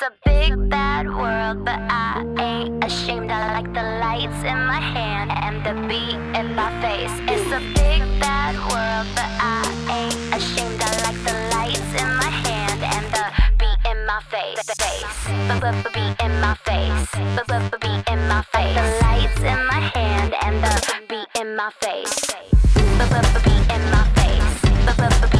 a big bad world, but I ain't ashamed. I like the lights in my hand and the beat in my face. It's a big bad world, but I ain't ashamed. I like the lights in my hand and the beat in my face. Beat in my face. Beat in my face. The lights in my hand and the beat in my face. Beat in my face.